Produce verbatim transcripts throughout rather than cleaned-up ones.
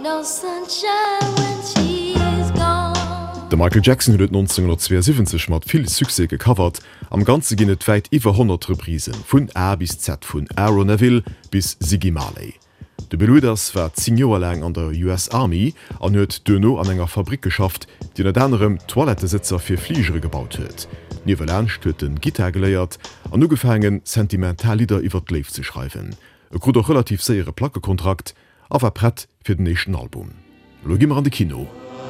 no sunshine when she's gone. De Michael Jackson huet neunzehnhundertzweiundsiebzig mat vill Suse gecovert, am ganze ginnet wäit iwwer hundert Reprisen, vun A bis Z vun Aaron Neville bis Ziggy Marley. De Beluiders war zehn Joer lang an der U S Army an huet Dönno an enger Fabrik geschafft, die net anderem Toilettesitzer fir Fliegere gebaut huet. Niewel ernst huet den Gitter geléiert, an no gefangen Sentimentallieder iwwer d'Leif ze schreiben. E grot och relativ séiere Plakekontrakt, awer brett fir den nechten Album. Lo gimmer an de Kino.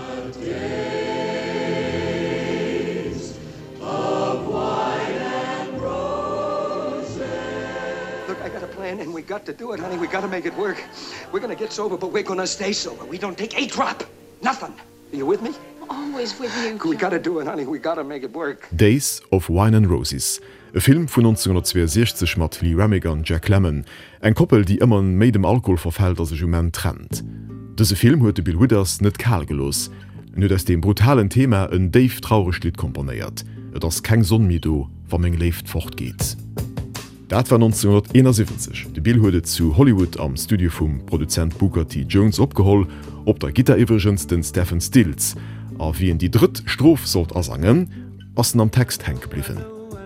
And we got to do it, honey. We got to make it work. We're going to get sober, but we're going to stay sober. We don't take a drop. Nothing. Are you with me? Always with you. We got to do it, honey. We got to make it work. Days of Wine and Roses. E Film vun neunzehnhundertzweiundsechzig mat Lee Remick an Jack Lemmon. Eng Koppel, die ëmmer méi dem Alkohol verfällt as se Jument trennt. Dëse Film huet de Bill Withers net kal gelos. Nur ass dem brutalen Thema en Dave traureg Lied komponéiert. Et ass keng Sonnmido, wann eng Left fortgeht. Dat war neunzehnhunderteinundsiebzig. De Bill huet zu Hollywood am Studio vum Produzent Booker T. Jones opgeholl, op der Gitter-Ivergens den Stephen Stills. A wie en die dritt Strof sollt ersangen, assen am Text heng gebliffen.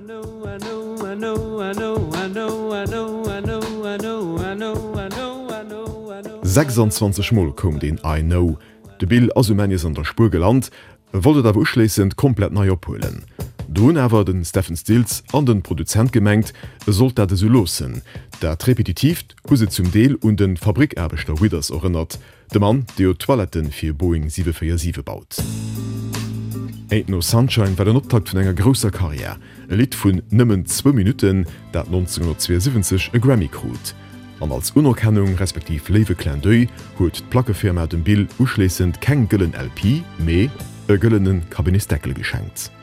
sechsundzwanzig Mal kom den I know. De Bill Asumenis an der Spur gelernt, wollte awer uschlesend komplett neu opholen. Doun awer den Stephen Stills an den Produzent gemengt, sollt dat so losen. Dat repetitiv hu se zum Deel und den Fabrikerbeter Withers erinnert, de Mann, de o Toiletten fir Boeing sieben vier sieben baut. Ain't No Sunshine war den Optakt vun enger grosser Karriere. E Lied vun nëmmen zwei Minuten, dat neunzehnhundertzweiundsiebzig e Grammy krut. An als Unerkennung respektiv Lewe Klein Deu huet d'Plakefirma dem Bill uschlesend keng gëllen L P, méi e gëllenen Kabinistdeckel geschenkt.